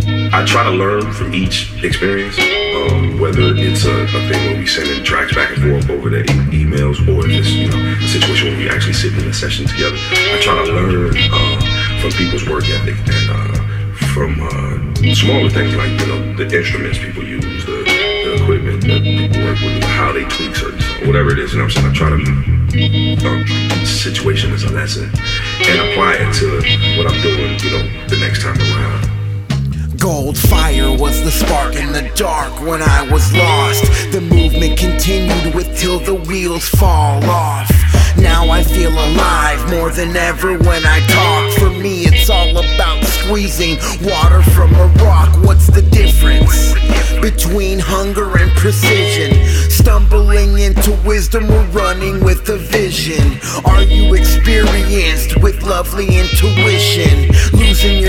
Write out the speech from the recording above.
I try to learn from each experience, whether it's a thing where we sending tracks back and forth over the emails, or if it's a situation where we actually sit in a session together. I try to learn from people's work ethic and from smaller things like the instruments people use, the equipment that people work with, how they tweak certain stuff, whatever it is. You know what I'm saying? I try to situation as a lesson and apply it to what I'm doing, the next time around. Gold fire was the spark in the dark when I was lost. The movement continued with till the wheels fall off. Now I feel alive more than ever when I talk. For me it's all about squeezing water from a rock. What's the difference between hunger and precision? Stumbling into wisdom or running with a vision? Are you experienced with lovely intuition? Losing